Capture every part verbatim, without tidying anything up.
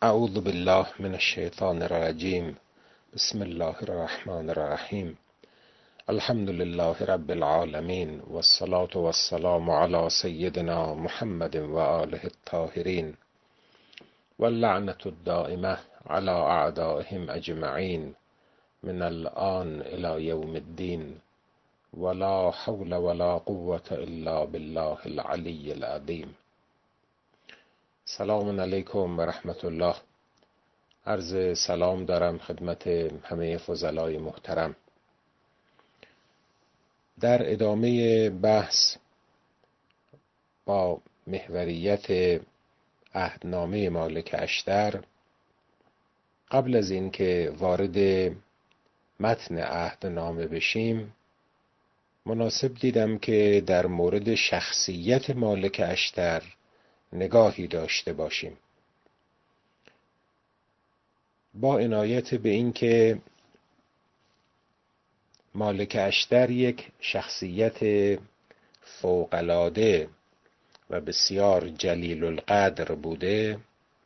اعوذ بالله من الشیطان الرجیم. بسم الله الرحمن الرحیم. الحمد لله رب العالمین والصلاة والسلام علی سیدنا محمد و آله الطاهرین واللعنة الدائمة علی اعدائهم اجمعین من الآن الی یوم الدین ولا حول ولا قوة الا بالله العلی العظیم. سلام علیکم و رحمت الله. عرض سلام دارم خدمت همه فضلای محترم. در ادامه بحث با محوریت عهدنامه مالک اشتر، قبل از اینکه وارد متن عهدنامه بشیم، مناسب دیدم که در مورد شخصیت مالک اشتر نگاهی داشته باشیم، با عنایت به اینکه مالک اشتر یک شخصیت فوق‌العاده و بسیار جلیل القدر بوده.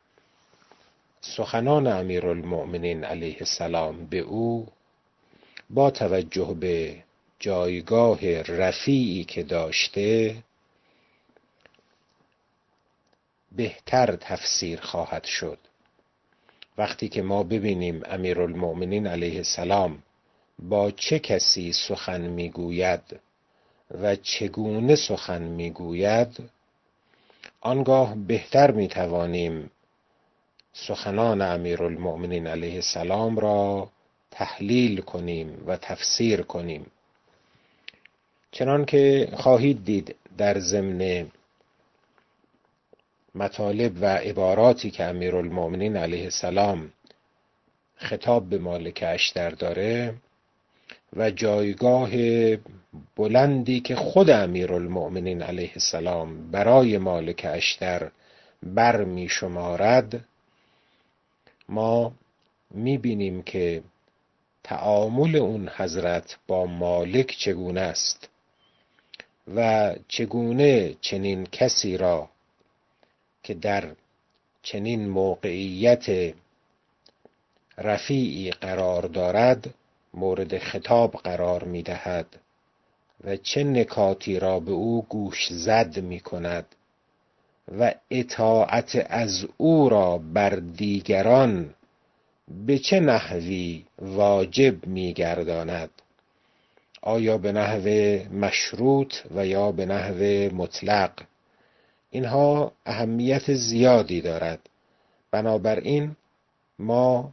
سخنان امیرالمؤمنین علیه السلام به او با توجه به جایگاه رفیعی که داشته بهتر تفسیر خواهد شد. وقتی که ما ببینیم امیرالمؤمنین علیه السلام با چه کسی سخن میگوید و چگونه سخن میگوید، آنگاه بهتر میتوانیم سخنان امیرالمؤمنین علیه السلام را تحلیل کنیم و تفسیر کنیم. چنان که خواهید دید در ضمن مطالب و عباراتی که امیرالمؤمنین علیه السلام خطاب به مالک اشتر داره و جایگاه بلندی که خود امیرالمؤمنین علیه السلام برای مالک اشتر بر می شمارد، ما می بینیم که تعامل اون حضرت با مالک چگونه است و چگونه چنین کسی را که در چنین موقعیت رفیعی قرار دارد مورد خطاب قرار می دهد و چه نکاتی را به او گوش زد می کند و اطاعت از او را بر دیگران به چه نحوی واجب می گرداند، آیا به نحو مشروط و یا به نحو مطلق. اینها اهمیت زیادی دارد. بنابراین ما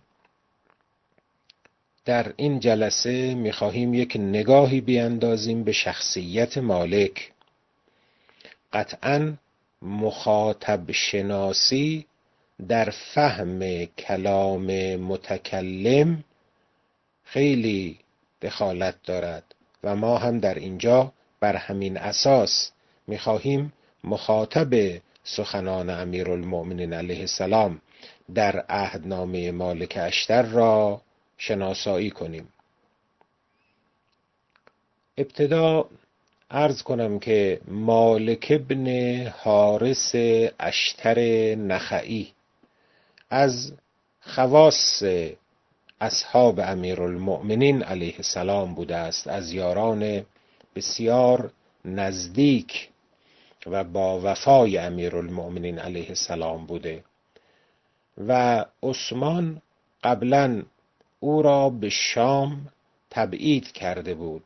در این جلسه می‌خواهیم یک نگاهی بیندازیم به شخصیت مالک. قطعاً مخاطب شناسی در فهم کلام متکلم خیلی دخالت دارد و ما هم در اینجا بر همین اساس می‌خواهیم مخاطب سخنان امیرالمؤمنین علیه السلام در عهدنامه مالک اشتر را شناسایی کنیم. ابتدا عرض کنم که مالک ابن حارث اشتر نخعی از خواص اصحاب امیرالمؤمنین علیه السلام بوده است، از یاران بسیار نزدیک و با وفای امیرالمؤمنین علیه السلام بوده و عثمان قبلاً او را به شام تبعید کرده بود.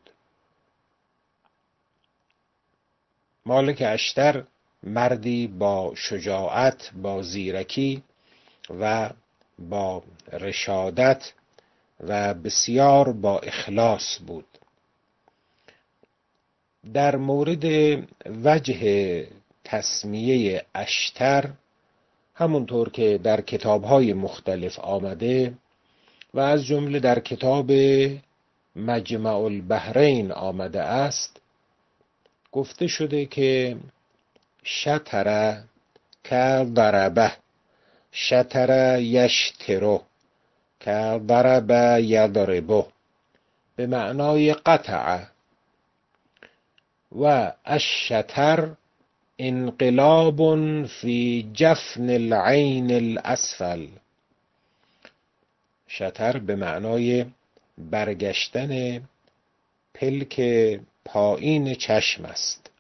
مالک اشتر مردی با شجاعت، با زیرکی و با رشادت و بسیار با اخلاص بود. در مورد وجه تسمیه اشتر، همونطور که در کتاب‌های مختلف آمده و از جمله در کتاب مجمع البحرین آمده است، گفته شده که شتر که ضربه، شتر یشترو که ضربه یضربه، به معنای قطع. و الشتر انقلاب فی جفن العین الاسفل شتر به معنای برگشتن پلک پایین چشم است.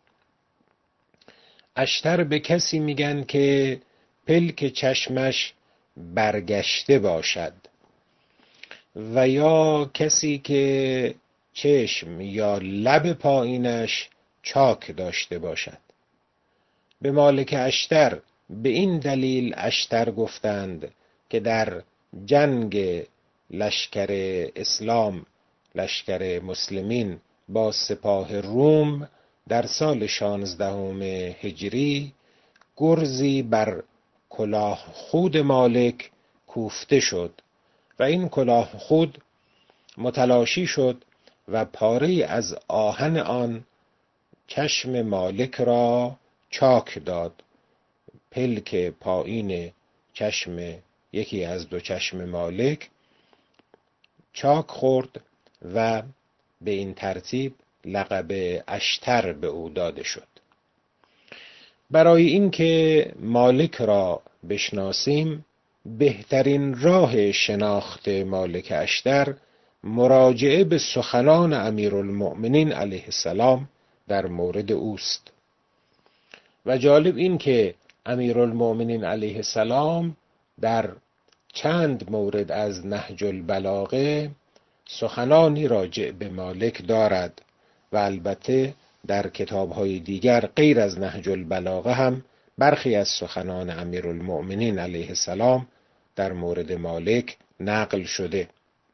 اشتر به کسی میگن که پلک چشمش برگشته باشد و یا کسی که چشم یا لب پایینش چاک داشته باشد. به مالک اشتر به این دلیل اشتر گفتند که در جنگ لشکر اسلام، لشکر مسلمین با سپاه روم در سال شانزدهم هجری گرزی بر کلاه خود مالک کوفته شد و این کلاه خود متلاشی شد و پاره از آهن آن چشم مالک را چاک داد. پلک پایین چشم یکی از دو چشم مالک چاک خورد و به این ترتیب لقب اشتر به او داده شد. برای اینکه مالک را بشناسیم بهترین راه شناخت مالک اشتر مراجعه به سخنان امیرالمؤمنین علیه السلام در مورد اوست. و جالب این که امیرالمؤمنین علیه السلام در چند مورد از نهج البلاغه سخنانی راجع به مالک دارد و البته در کتاب‌های دیگر غیر از نهج البلاغه هم برخی از سخنان امیرالمؤمنین علیه السلام در مورد مالک نقل شده.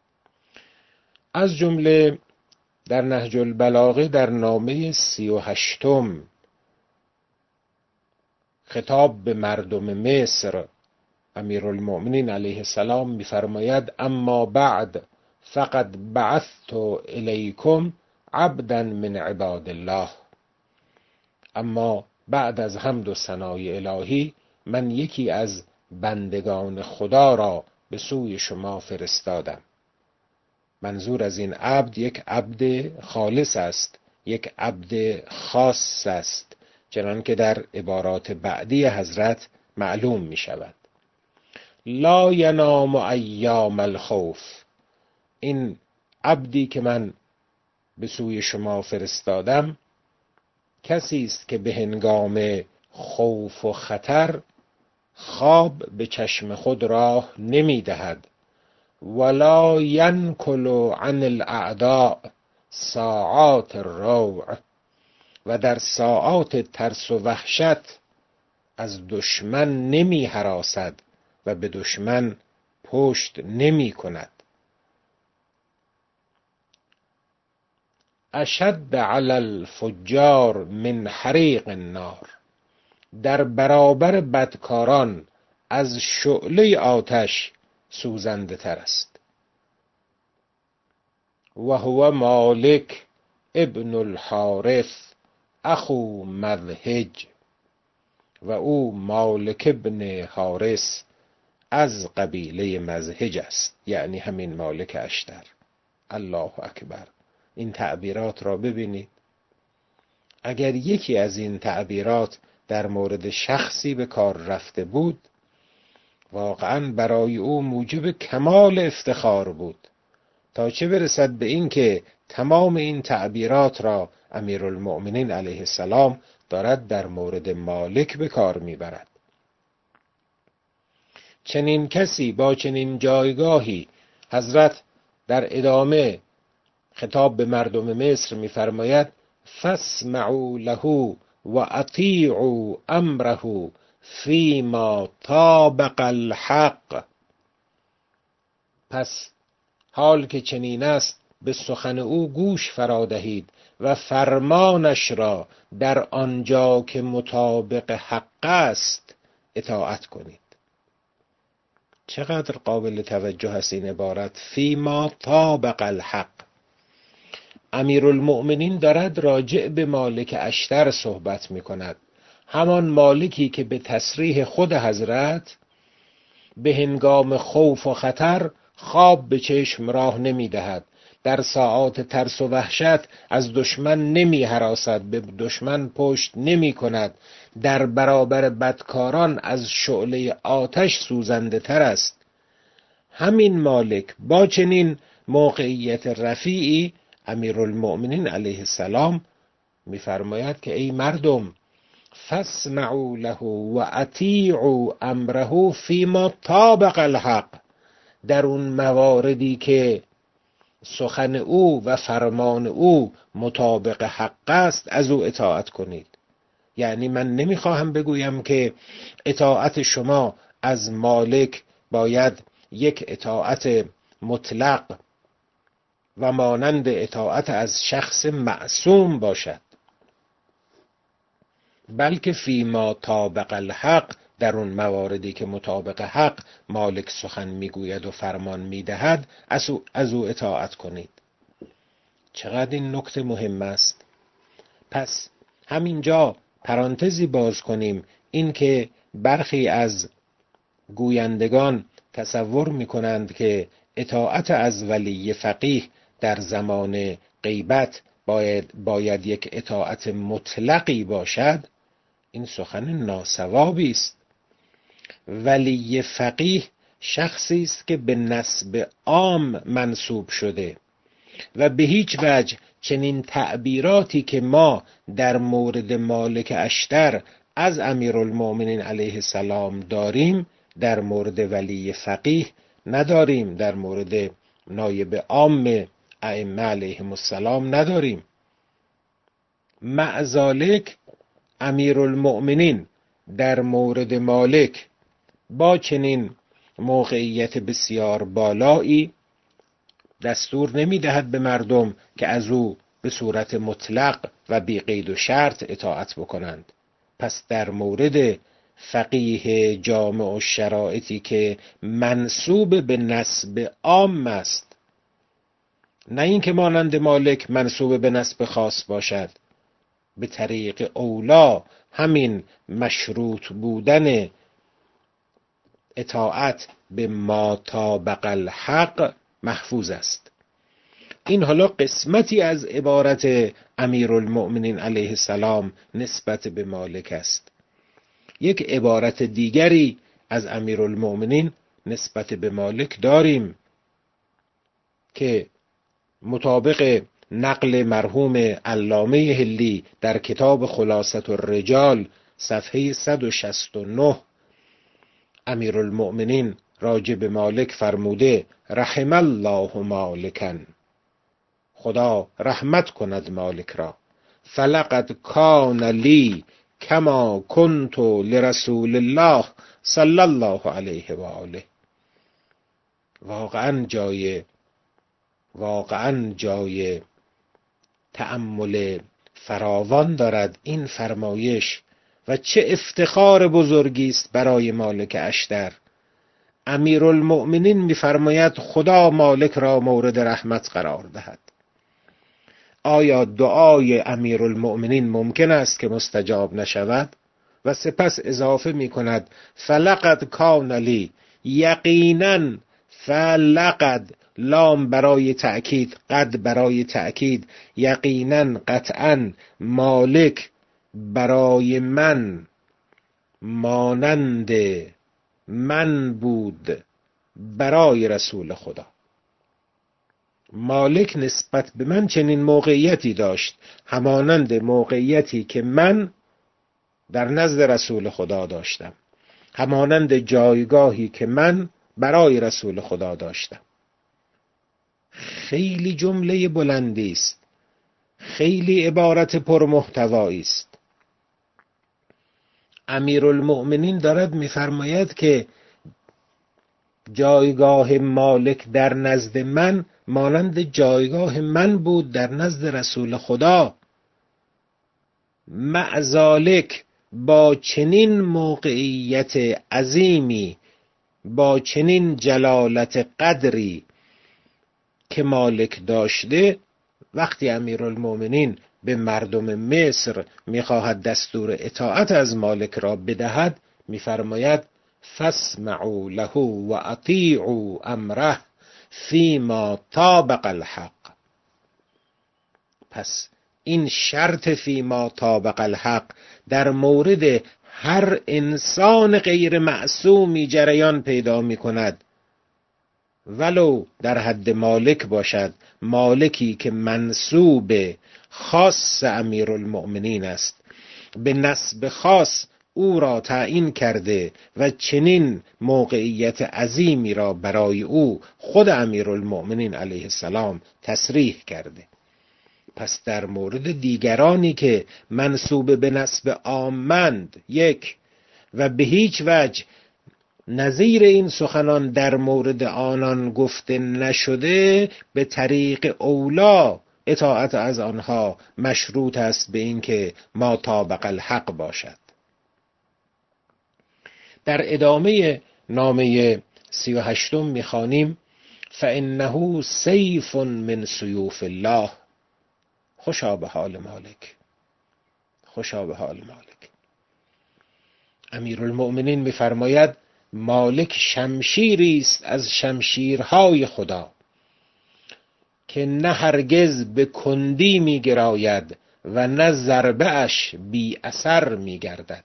از جمله در نهج البلاغه در نامه سی و هشتم خطاب به مردم مصر امیرالمؤمنین علیه السلام می‌فرماید اما بعد فقد بعثت الیکم عبدا من عباد الله. اما بعد از حمد و ثنای الهی من یکی از بندگان خدا را به سوی شما فرستادم. منظور از این عبد یک عبد خالص است، یک عبد خاص است، چنان که در عبارات بعدی حضرت معلوم می شود. لا ینام ایام الخوف. این عبدی که من به سوی شما فرستادم کسی است که به هنگام خوف و خطر خواب به چشم خود راه نمی دهد. ولا ینکل عن الاعداء ساعات الروع. و در ساعات ترس و وحشت از دشمن نمی هراسد و به دشمن پشت نمی کند. اشد علی الفجار من حریق النار. در برابر بدکاران از شعله آتش سوزنده تر است. و هو مالک ابن الحارث اخو مذهج. و او مالک ابن حارث از قبیله مذهج است، یعنی همین مالک اشتر. الله اکبر. این تعبیرات را ببینید. اگر یکی از این تعبیرات در مورد شخصی به کار رفته بود واقعا برای او موجب کمال افتخار بود، تا چه برسد به این که تمام این تعبیرات را امیرالمؤمنین علیه السلام دارد در مورد مالک به کار میبرد. چنین کسی با چنین جایگاهی حضرت در ادامه خطاب به مردم مصر می‌فرماید فاسمعوا له و اطیعوا امره فیما طابق الحق. پس حال که چنین است به سخن او گوش فرا دهید و فرمانش را در آنجا که مطابق حق است اطاعت کنید. چقدر قابل توجه است این عبارت فیما طابق الحق. امیرالمؤمنین دارد راجع به مالک اشتر صحبت می کند، همان مالکی که به تصریح خود حضرت به هنگام خوف و خطر خواب به چشم راه نمی دهد، در ساعات ترس و وحشت از دشمن نمی هراسد، به دشمن پشت نمی کند، در برابر بدکاران از شعله آتش سوزنده تر است. همین مالک با چنین موقعیت رفیعی امیرالمؤمنین علیه السلام می‌فرماید که ای مردم فاسمعوا له و اطیعوا امره فیما طابق الحق، در اون مواردی که سخن او و فرمان او مطابق حق است از او اطاعت کنید. یعنی من نمیخواهم بگویم که اطاعت شما از مالک باید یک اطاعت مطلق و مانند اطاعت از شخص معصوم باشد، بلکه فیما طابق الحق، در اون مواردی که مطابق حق مالک سخن میگوید و فرمان میدهد از او, از او اطاعت کنید. چقدر این نکته مهم است. پس همینجا پرانتزی باز کنیم، این که برخی از گویندگان تصور میکنند که اطاعت از ولی فقیه در زمان غیبت باید, باید یک اطاعت مطلقی باشد. این سخن ناسوابی است. ولی فقیه شخصی است که به نسب عام منسوب شده و به هیچ وجه چنین تعبیراتی که ما در مورد مالک اشتر از امیرالمؤمنین علیه السلام داریم در مورد ولی فقیه نداریم، در مورد نایب عام ائمه علیهم السلام نداریم. مع ذالک امیرالمؤمنین در مورد مالک با چنین موقعیت بسیار بالایی دستور نمی دهد به مردم که از او به صورت مطلق و بی قید و شرط اطاعت بکنند. پس در مورد فقیه جامع و شرایطی که منسوب به نسب عام است، نه اینکه مانند مالک منسوب به نسب خاص باشد، به طریق اولا همین مشروط بودن اطاعت به ما طابق الحق محفوظ است. این حالا قسمتی از عبارت امیرالمؤمنین علیه السلام نسبت به مالک است. یک عبارت دیگری از امیرالمؤمنین نسبت به مالک داریم که مطابق نقل مرحوم علامه حلی در کتاب خلاصة الرجال صفحه صد و شصت و نه امیرالمؤمنین راجع به مالک فرموده رحم الله مالکا، خدا رحمت کند مالک را، فلقد کان لی کما کنت لرسول الله صلی الله علیه و آله. واقعا جای واقعا جای تأمل فراوان دارد این فرمایش و چه افتخار بزرگی است برای مالک اشتر. امیرالمؤمنین می‌فرماید خدا مالک را مورد رحمت قرار دهد. آیا دعای امیرالمؤمنین ممکن است که مستجاب نشود؟ و سپس اضافه می‌کند فلقد کان لی، یقیناً، فلقد لام برای تأکید، قد برای تأکید، یقیناً، قطعاً، مالک برای من مانند من بود برای رسول خدا. مالک نسبت به من چنین موقعیتی داشت، همانند موقعیتی که من در نزد رسول خدا داشتم، همانند جایگاهی که من برای رسول خدا داشتم. خیلی جمله بلندی است، خیلی عبارت پرمحتوایی است. امیرالمؤمنین دارد می‌فرماید که جایگاه مالک در نزد من مانند جایگاه من بود در نزد رسول خدا. مع ذالک با چنین موقعیت عظیمی، با چنین جلالت قدری که مالک داشته، وقتی امیرالمؤمنین به مردم مصر میخواهد دستور اطاعت از مالک را بدهد، میفرماید فاسمعوا له و اطیعوا امره فیما طابق الحق. پس این شرط فیما طابق الحق در مورد هر انسان غیر معصومی جریان پیدا می کند ولو در حد مالک باشد، مالکی که منسوب خاص امیرالمؤمنین است، به نسب خاص او را تعیین کرده و چنین موقعیت عظیمی را برای او خود امیرالمؤمنین علیه السلام تصریح کرده. پس در مورد دیگرانی که منسوب به نسب عامند یک و به هیچ وجه نظیر این سخنان در مورد آنان گفته نشده، به طریق اولا اطاعت از آنها مشروط است به اینکه ما طابق الحق باشد. در ادامه نامه سی و هشتم میخوانیم فانه سیف من سیوف الله. خوشا به حال مالک، خوشا به حال مالک. امیرالمؤمنین میفرماید مالک شمشیری است از شمشیرهای خدا که نه هرگز به کندی میگراید و نه ضربه اش بی اثر میگردد.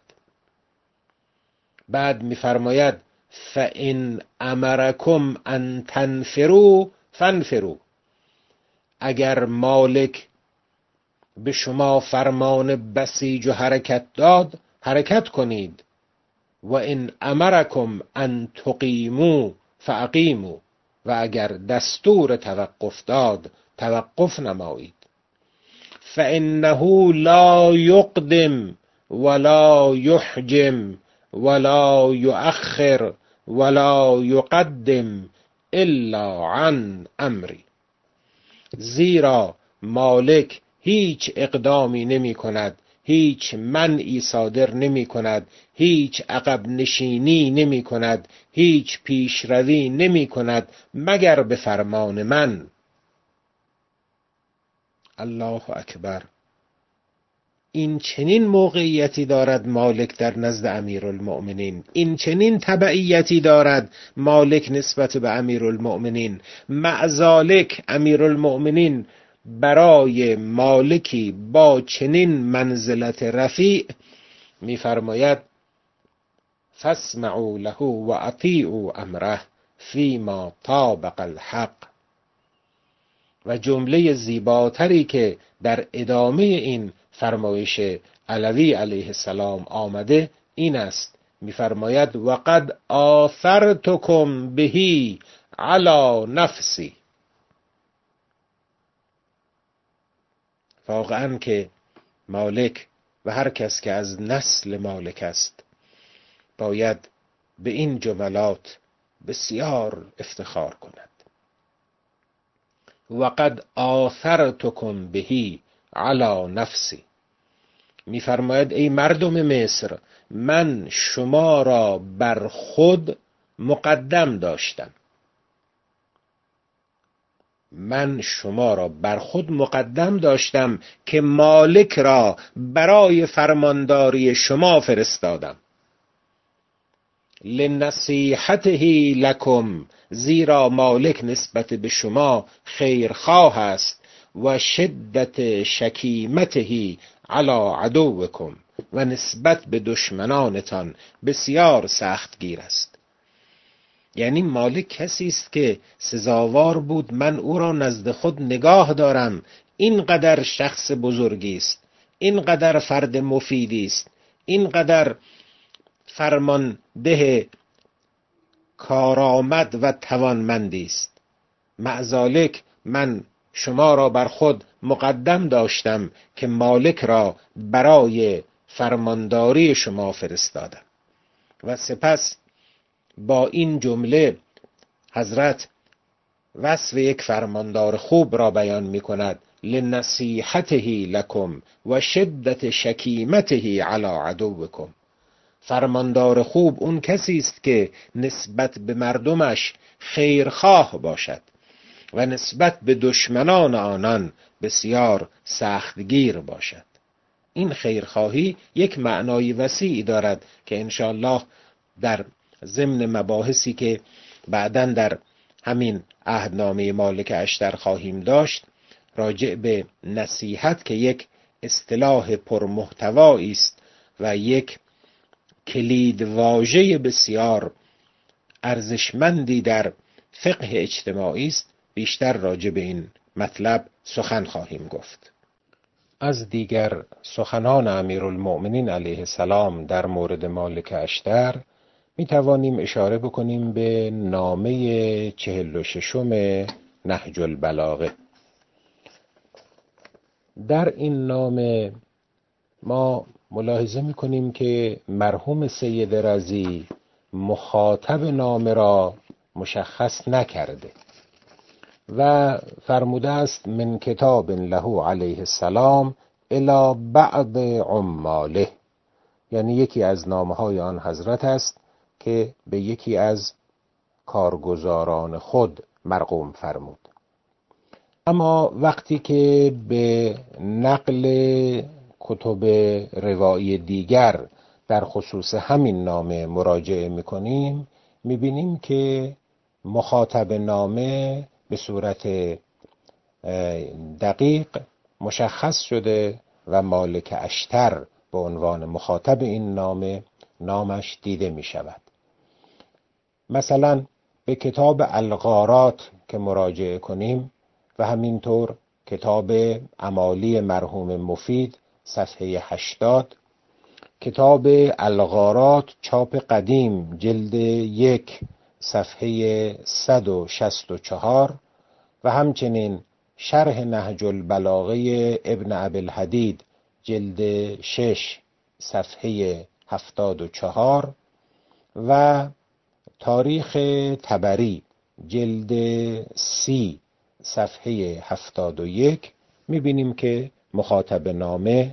بعد میفرماید فَإِنْ أَمَرَكُمْ أَنْ تَنْفِرُوا فَانْفِرُوا. اگر مالک به شما فرمان بسیج و حرکت داد، حرکت کنید. و ان امرکم ان تقیموا فاقیموا. و اگر دستور توقف داد، توقف نمایید. فانه لا یقدم ولا یحجم ولا یؤخر ولا یقدم الا عن امری. زیرا مالک هیچ اقدامی نمی کند، هیچ منعی صادر نمی کند، هیچ عقب نشینی نمی کند، هیچ پیشروی نمی کند مگر به فرمان من. الله اکبر. این چنین موقعیتی دارد مالک در نزد امیرالمؤمنین، این چنین تبعیتی دارد مالک نسبت به امیرالمؤمنین. مع ذالک امیرالمؤمنین برای مالکی با چنین منزلت رفیع می‌فرماید فاسمعوا له و اطیعوا امره فیما طابق الحق. و جمله زیباتری که در ادامه این فرمایش علوی علیه السلام آمده این است، می‌فرماید وقد آثرتکم بهی علی نفسی. واقعا که مالک و هر کس که از نسل مالک است باید به این جملات بسیار افتخار کند. وقد آثرتکم بهی علی نفسی. می‌فرماید ای مردم مصر، من شما را بر خود مقدم داشتم. من شما را بر خود مقدم داشتم که مالک را برای فرمانداری شما فرستادم. لنصیحته لکم. زیرا مالک نسبت به شما خیرخواه است. و شدت شکیمته علی عدوکم. و نسبت به دشمنانتان بسیار سختگیر است. یعنی مالک کسی است که سزاوار بود من او را نزد خود نگاه دارم. اینقدر شخص بزرگی است، اینقدر فرد مفیدی است، اینقدر فرمانده کارآمد و توانمندی است. مع ذالک من شما را بر خود مقدم داشتم که مالک را برای فرمانداری شما فرستادم. و سپس با این جمله حضرت وصف یک فرماندار خوب را بیان می کند. لنصیحته لکم و شدت شکیمته علی عدوکم. فرماندار خوب اون کسی است که نسبت به مردمش خیرخواه باشد و نسبت به دشمنان آنان بسیار سختگیر باشد. این خیرخواهی یک معنای وسیعی دارد که انشاءالله در ضمن مباحثی که بعداً در همین عهدنامه مالک اشتر خواهیم داشت راجع به نصیحت که یک اصطلاح پرمحتوایی است و یک کلید واژه بسیار ارزشمندی در فقه اجتماعی است بیشتر راجع به این مطلب سخن خواهیم گفت. از دیگر سخنان امیرالمؤمنین علیه السلام در مورد مالک اشتر می توانیم اشاره بکنیم به نامه چهل و ششم نهج البلاغه. در این نامه ما ملاحظه می کنیم که مرحوم سید رضی مخاطب نامه را مشخص نکرده و فرموده است من کتاب له علیه السلام الی بعض عماله، یعنی یکی از نامه های آن حضرت است که به یکی از کارگزاران خود مرقوم فرمود. اما وقتی که به نقل کتب روایی دیگر در خصوص همین نامه مراجعه می‌کنیم، می‌بینیم که مخاطب نامه به صورت دقیق مشخص شده و مالک اشتر به عنوان مخاطب این نامه نامش دیده می‌شود. مثلا به کتاب الغارات که مراجعه کنیم و همینطور کتاب امالی مرحوم مفید صفحه هشتاد، کتاب الغارات چاپ قدیم جلد یک صفحه صد و شصت و چهار و همچنین شرح نهج البلاغه ابن ابی‌الحدید جلد شش صفحه هفتاد و چهار و تاریخ طبری جلد سی صفحه هفتاد و یک می‌بینیم که مخاطب نامه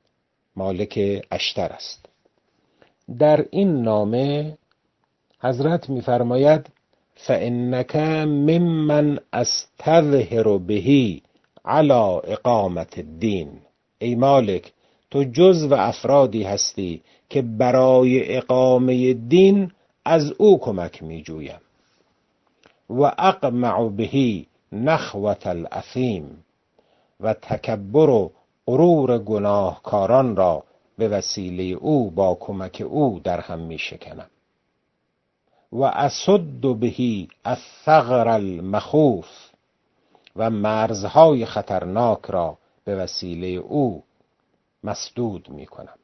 مالک اشتر است. در این نامه حضرت می‌فرماید فإنک ممن استظهر به علی اقامت الدین. ای مالک، تو جزو افرادی هستی که برای اقامه دین از او کمک می‌جویم. و اقمع به نخوة الاثیم، و تکبر و غرور گناهکاران را به وسیله او با کمک او در هم می شکنم. و اسد به الثغر المخوف، و مرزهای خطرناک را به وسیله او مسدود می کنم.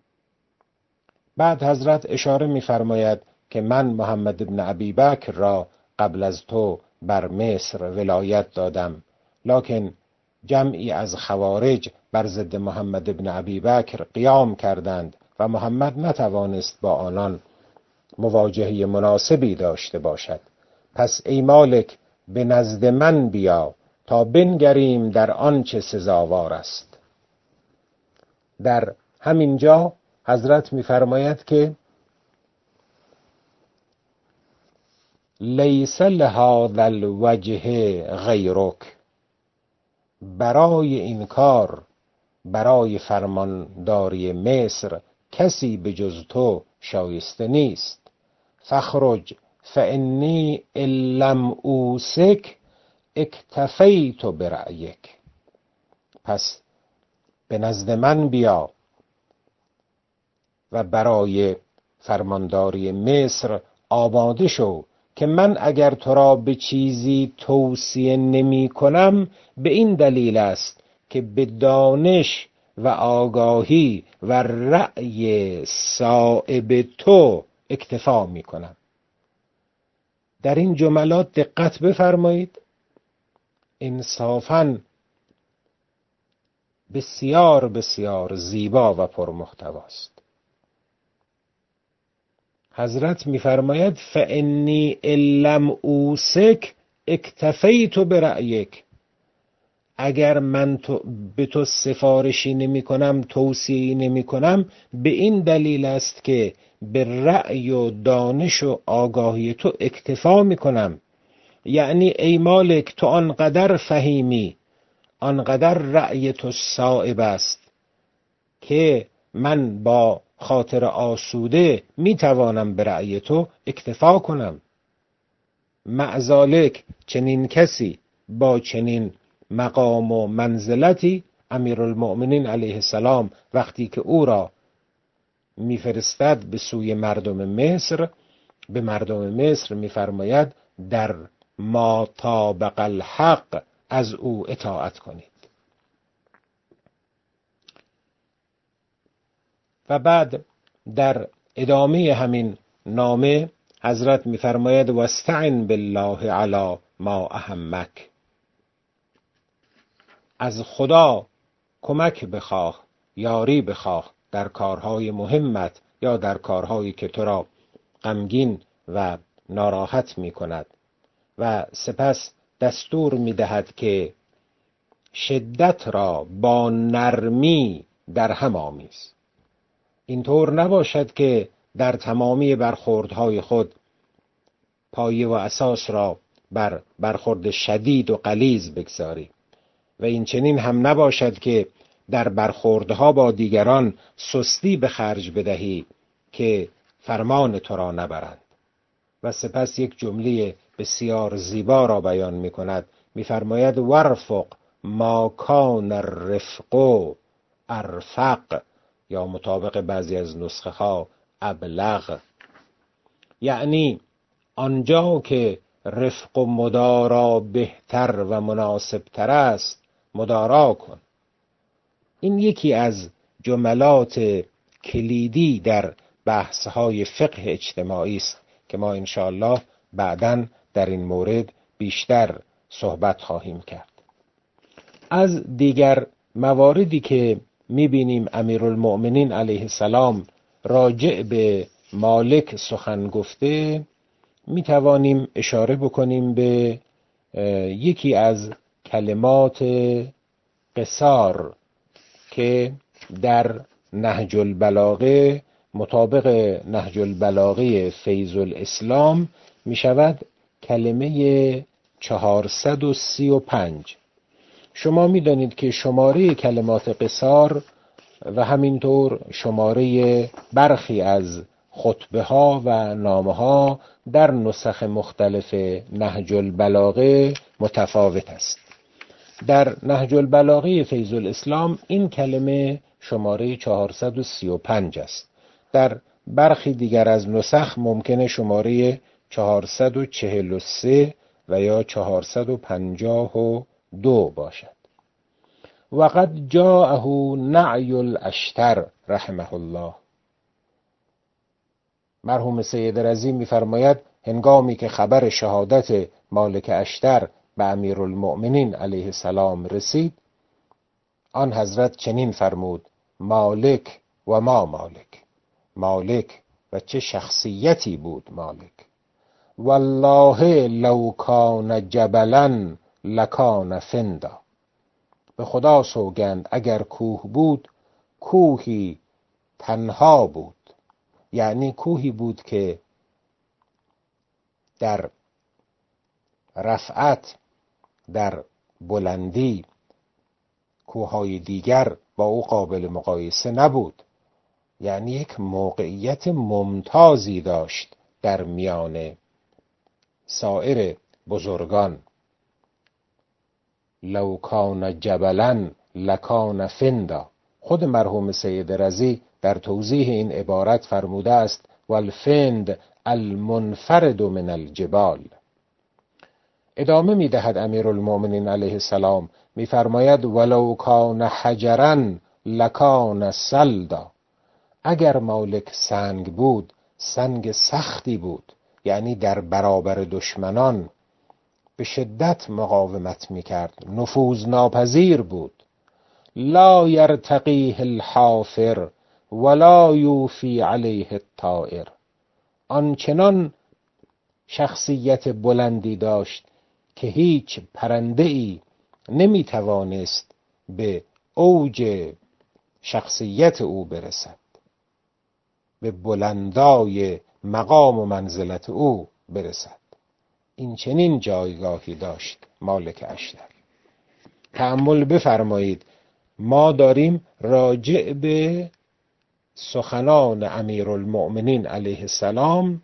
بعد حضرت اشاره می فرماید که من محمد ابن ابی بکر را قبل از تو بر مصر ولایت دادم، لکن جمعی از خوارج بر ضد محمد ابن ابی بکر قیام کردند و محمد نتوانست با آنان مواجهه مناسبی داشته باشد. پس ای مالک، به نزد من بیا تا بنگریم در آنچه سزاوار است. در همین جا حضرت می‌فرماید که لیس لهذا الوجه غیرک، برای این کار، برای فرمانداری مصر کسی به جز تو شایسته نیست. فخرج فانی ان لم اوسک اکتفیت برأیک. پس به نزد من بیا و برای فرمانداری مصر آماده شو که من اگر تو را به چیزی توصیه نمی کنم به این دلیل است که به دانش و آگاهی و رأی صائب تو اکتفا می کنم. در این جملات دقت بفرمایید، انصافاً بسیار بسیار زیبا و پرمحتواست. حضرت می‌فرماید فانی ان لم اوسک اکتفیت برأیک، اگر من تو به تو سفارشی نمی کنم، توصیه‌ای نمی کنم، به این دلیل است که به رأی و دانش و آگاهی تو اکتفا می کنم. یعنی ای مالک، تو آنقدر فهیمی، آنقدر رأی تو صائب است که من با خاطر آسوده می توانم به رأی تو اکتفا کنم. معذالک چنین کسی با چنین مقام و منزلتی، امیرالمؤمنین علیه السلام وقتی که او را میفرستد به سوی مردم مصر، به مردم مصر میفرماید در ما طابق الحق از او اطاعت کنید. و بعد در ادامه همین نامه حضرت می‌فرماید واستعن بالله علی ما اهمک، از خدا کمک بخواه، یاری بخواه در کارهای مهمت یا در کارهایی که تو را غمگین و ناراحت می‌کند. و سپس دستور می‌دهد که شدت را با نرمی در هم آمیز. اینطور نباشد که در تمامی برخوردهای خود پایه و اساس را بر برخورد شدید و غلیظ بگذاری و این چنین هم نباشد که در برخوردها با دیگران سستی به خرج بدهی که فرمان تو را نبرند. و سپس یک جمله بسیار زیبا را بیان می کند، می فرماید ورفق ما کان الرفق ارفق، یا مطابق بعضی از نسخه ها ابلغ، یعنی آنجا که رفق و مدارا بهتر و مناسبتر است مدارا کن. این یکی از جملات کلیدی در بحث‌های فقه اجتماعی است که ما انشاءالله بعداً در این مورد بیشتر صحبت خواهیم کرد. از دیگر مواردی که می‌بینیم امیرالمؤمنین علیه السلام راجع به مالک سخن گفته، می‌توانیم اشاره بکنیم به یکی از کلمات قصار که در نهج البلاغه مطابق نهج البلاغه فیض الاسلام می شود کلمه چهارصد و سی و پنج. شما می دانید که شماره کلمات قصار و همینطور شماره برخی از خطبه ها و نامه ها در نسخ مختلف نهج البلاغه متفاوت است. در نهج البلاغه فیض الاسلام این کلمه شماره چهارصد و سی و پنج است. در برخی دیگر از نسخ ممکنه شماره چهارصد و چهل و سه و یا چهارصد و پنجاه و دو باشد. وقد جاءه نعی الاشتر رحمه الله. مرحوم سید رضی می‌فرماید هنگامی که خبر شهادت مالک اشتر به امیرالمؤمنین علیه السلام رسید، آن حضرت چنین فرمود: مالک و ما مالک، مالک و چه شخصیتی بود مالک. والله لو کان جبلا لکان فندا. به خدا سوگند اگر کوه بود، کوهی تنها بود، یعنی کوهی بود که در رفعت، در بلندی کوههای دیگر با او قابل مقایسه نبود، یعنی یک موقعیت ممتازی داشت در میان سایر بزرگان. لو کان جبلا لکان فندا. خود مرحوم سید رضی در توضیح این عبارت فرموده است والفند المنفرد من الجبال. ادامه می‌دهد امیرالمؤمنین علیه السلام، می‌فرماید ولو کان حجرا لکان سلدا. اگر مالک سنگ بود، سنگ سختی بود، یعنی در برابر دشمنان به شدت مقاومت می‌کرد، نفوذ ناپذیر بود. لا یرتقیه الحافر ولا یوفی علیه الطائر. آنچنان شخصیت بلندی داشت که هیچ پرنده‌ای نمی‌توانست به اوج شخصیت او برسد، به بلندای مقام و منزلت او برسد. این چنین جایگاهی داشت مالک اشتر. تأمل بفرمایید، ما داریم راجع به سخنان امیرالمؤمنین علیه السلام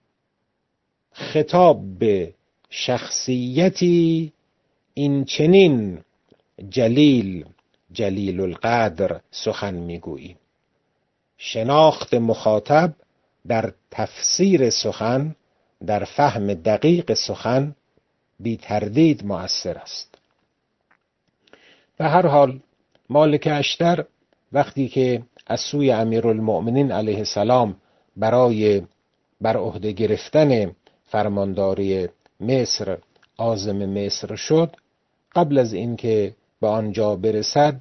خطاب به شخصیتی این چنین جلیل جلیل القدر سخن میگوییم. شناخت مخاطب در تفسیر سخن، در فهم دقیق سخن بی تردید مؤثر است. به هر حال مالک اشتر وقتی که از سوی امیرالمؤمنین علیه السلام برای بر عهده گرفتن فرمانداری مصر عازم مصر شد، قبل از اینکه به آنجا برسد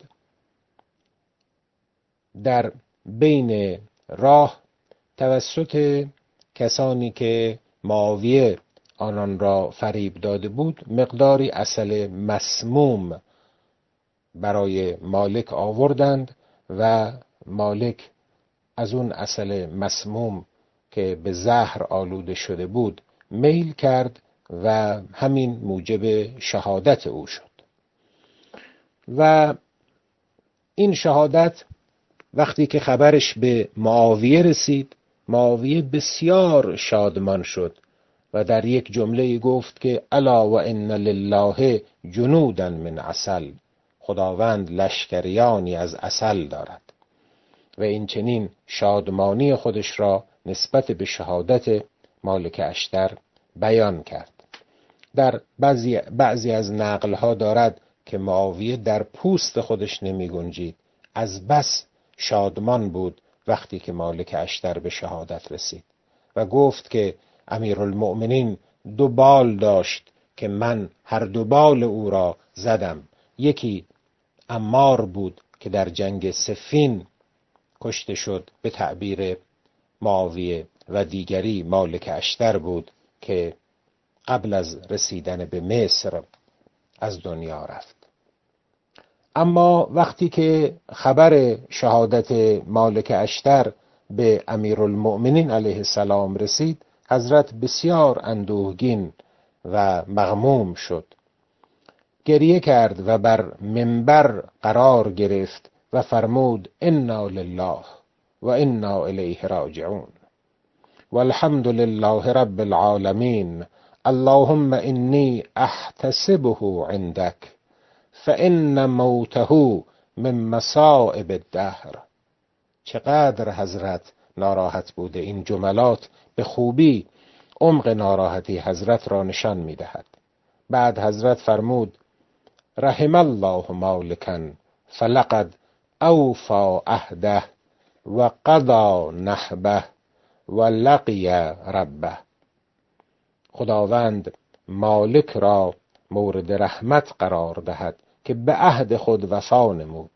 در بین راه توسط کسانی که معاویه آنان را فریب داده بود مقداری عسل مسموم برای مالک آوردند و مالک از اون عسل مسموم که به زهر آلوده شده بود میل کرد و همین موجب شهادت او شد. و این شهادت وقتی که خبرش به معاویه رسید، معاویه بسیار شادمان شد و در یک جمله گفت که الا و ان لله جنودا من عسل، خداوند لشکریانی از عسل دارد. و این چنین شادمانی خودش را نسبت به شهادت مالک اشتر بیان کرد. در بعضی, بعضی از نقلها دارد که معاویه در پوست خودش نمی گنجید، از بس شادمان بود وقتی که مالک اشتر به شهادت رسید و گفت که امیرالمؤمنین دو بال داشت که من هر دو بال او را زدم. یکی عمار بود که در جنگ صفین کشته شد به تعبیر معاویه و دیگری مالک اشتر بود که قبل از رسیدن به مصر از دنیا رفت. اما وقتی که خبر شهادت مالک اشتر به امیرالمؤمنین علیه السلام رسید، حضرت بسیار اندوهگین و مغموم شد، گریه کرد و بر منبر قرار گرفت و فرمود انا لله و انا الیه راجعون والحمد لله رب العالمین اللهم انی احتسبه عندك فان موته من مصائب الدهر. چقدر حضرت ناراحت بوده. این جملات به خوبی عمق ناراحتی حضرت را نشان می‌دهد. بعد حضرت فرمود رحم الله مالکا فلقد اوفى عهده و قضا نحبه و لقی ربه. خداوند مالک را مورد رحمت قرار دهد که به عهد خود وفا نمود.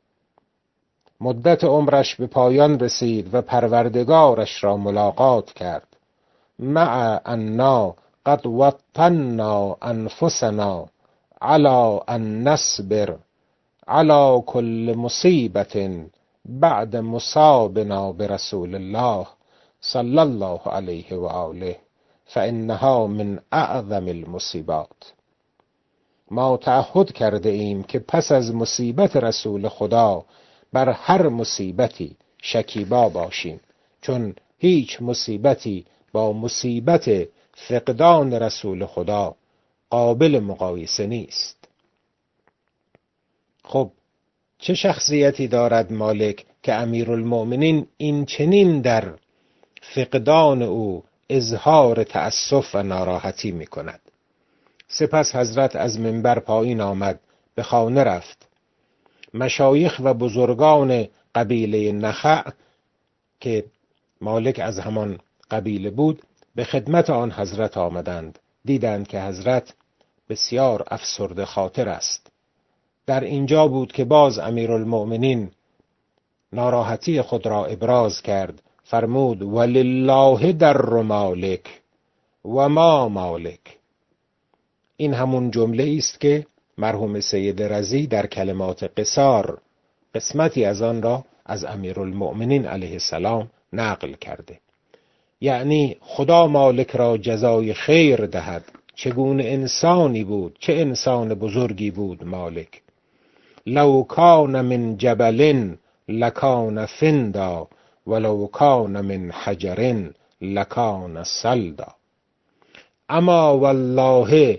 مدت عمرش به پایان رسید و پروردگارش را ملاقات کرد. مع انا قد وطنا انفسنا علی ان نصبر علی کل مصیبت بعد مصابنا برسول الله صلی الله علیه و آله فانها من اعظم المصیبات. ما تعهد کرده ایم که پس از مصیبت رسول خدا بر هر مصیبتی شکیبا باشیم، چون هیچ مصیبتی با مصیبت فقدان رسول خدا قابل مقایسه نیست. خب چه شخصیتی دارد مالک که امیرالمؤمنین این چنین در فقدان او اظهار تأسف و ناراحتی می کند؟ سپس حضرت از منبر پایین آمد، به خانه رفت. مشایخ و بزرگان قبیله نخع که مالک از همان قبیله بود به خدمت آن حضرت آمدند. دیدند که حضرت بسیار افسرده خاطر است. در اینجا بود که باز امیرالمؤمنین ناراحتی خود را ابراز کرد. فرمود ولله در مالک و ما مالک. این همون جمله است که مرحوم سید رضی در کلمات قصار قسمتی از آن را از امیرالمؤمنین علیه السلام نقل کرده. یعنی خدا مالک را جزای خیر دهد. چگونه انسانی بود، چه انسان بزرگی بود مالک. لو کان من جبل لکان فندا ولو کان من حجر لکان سلدا. اما والله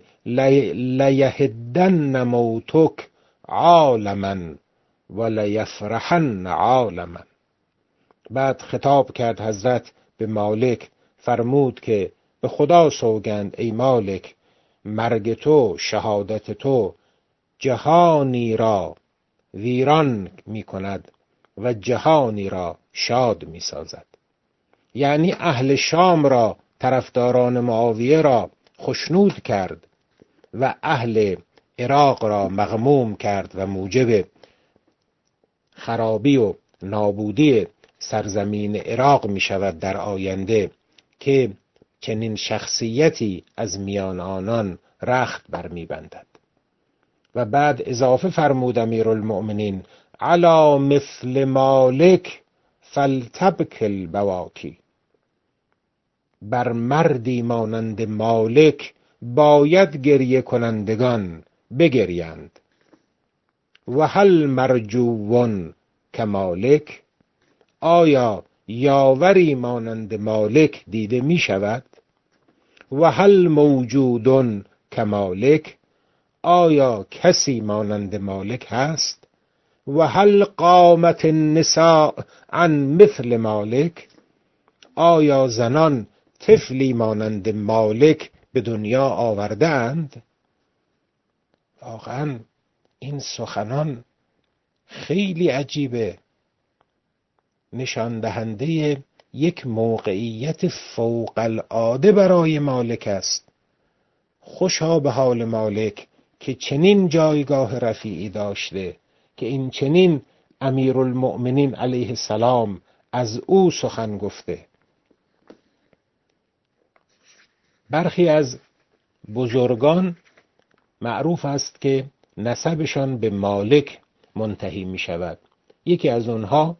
لیهدن موتک عالما ولیفرحن عالما. بعد خطاب کرد حضرت به مالک، فرمود که به خدا سوگند ای مالک، مرگ تو، شهادت تو جهانی را ویران می کند و جهانی را شاد می سازد. یعنی اهل شام را، طرفداران معاویه را خشنود کرد و اهل عراق را مغموم کرد و موجب خرابی و نابودی سرزمین عراق می شود در آینده که چنین شخصیتی از میان آنان رخت برمی بندد. و بعد اضافه فرمود امیرالمؤمنین علی مثل مالک فلتبک البواکی، بر مردی مانند مالک باید گریه کنندگان بگریند. و هل مرجوون کمالک، آیا یاوری مانند مالک دیده می شود؟ و هل موجودون کمالک، آیا کسی مانند مالک هست؟ و هل قامت النساء عن مثل مالک، آیا زنان طفلی مانند مالک به دنیا آورده اند؟ واقعا این سخنان خیلی عجیبه، نشان دهنده یک موقعیت فوق العاده برای مالک است. خوشا به حال مالک که چنین جایگاه رفیعی داشته که این چنین امیرالمؤمنین علیه السلام از او سخن گفته. برخی از بزرگان معروف است که نسبشان به مالک منتهی می شود. یکی از اونها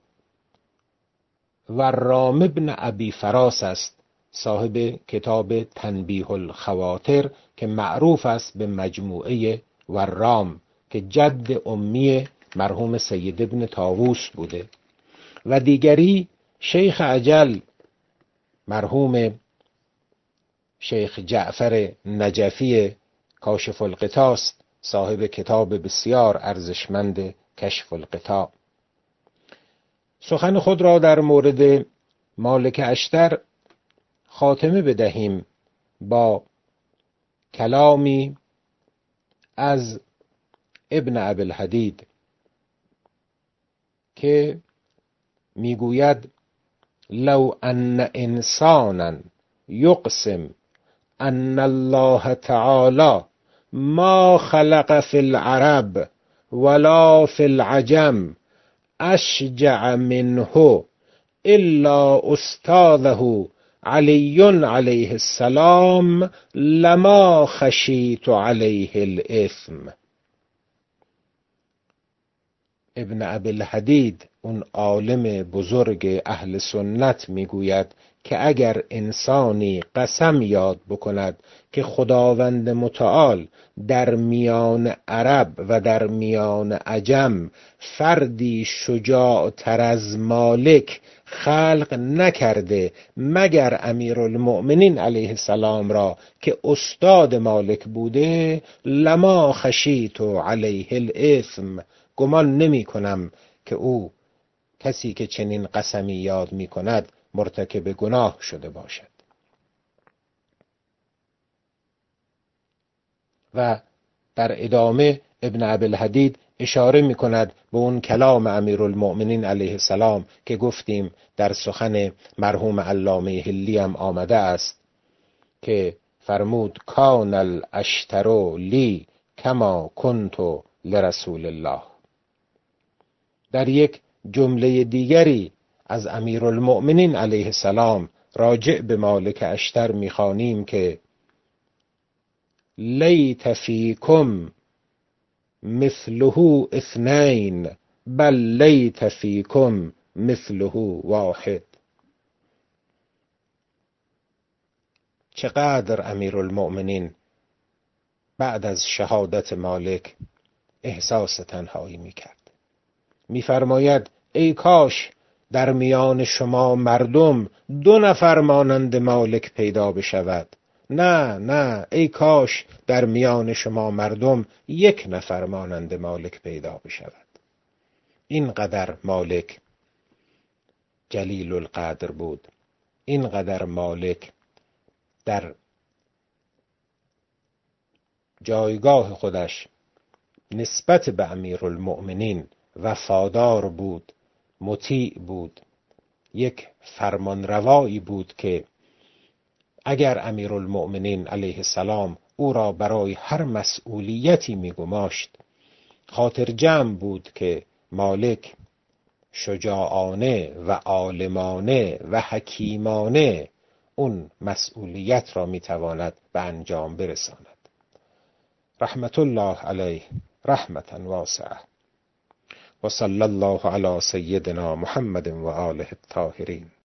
ورام ابن ابی فراس است، صاحب کتاب تنبیه الخواطر که معروف است به مجموعه ورام که جد امی مرحوم سید ابن طاووس بوده. و دیگری شیخ اجل مرحوم شیخ جعفر نجفی کاشف الغطا است، صاحب کتاب بسیار ارزشمند کشف الغطا. سخن خود را در مورد مالک اشتر خاتمه بدهیم با کلامی از ابن ابی‌الحدید که میگوید لو ان انسانا یقسم ان الله تعالی ما خلق فی العرب ولا فی العجم اشجع منه الا استاذه علی علیه السلام لما خشیت علیه الاثم. ابن ابی‌الحدید اون عالم بزرگ اهل سنت میگوید که اگر انسانی قسم یاد بکند که خداوند متعال در میان عرب و در میان عجم فردی شجاع تر از مالک خلق نکرده مگر امیرالمؤمنین علیه السلام را که استاد مالک بوده، لما خشیت علیه الاثم، گمان نمی کنم که او کسی که چنین قسمی یاد می کند مرتکب گناه شده باشد. و در ادامه ابن ابی‌الحدید اشاره می کند به اون کلام امیرالمؤمنین علیه السلام که گفتیم در سخن مرحوم علامه حلی هم آمده است که فرمود کان الاشتر لی کما کنت لرسول الله. در یک جمله دیگری از امیرالمؤمنین علیه السلام راجع به مالک اشتر می‌خوانیم که لیت فیکم مثله اثنین بل لیت فیکم مثله واحد. چقدر امیرالمؤمنین بعد از شهادت مالک احساس تنهایی می‌کرد. می‌فرماید ای کاش در میان شما مردم دو نفر مانند مالک پیدا بشود. نه نه، ای کاش در میان شما مردم یک نفر مانند مالک پیدا بشود. اینقدر مالک جلیل القدر بود، اینقدر مالک در جایگاه خودش نسبت به امیرالمؤمنین وفادار بود، مطیع بود، یک فرمانروایی بود که اگر امیرالمؤمنین علیه السلام او را برای هر مسئولیتی می‌گماشت، خاطر جمع بود که مالک شجاعانه و عالمانه و حکیمانه اون مسئولیت را میتواند به انجام برساند. رحمت الله علیه رحمتا واسعه و صلی الله علی سیدنا محمد و آله الطاهرین.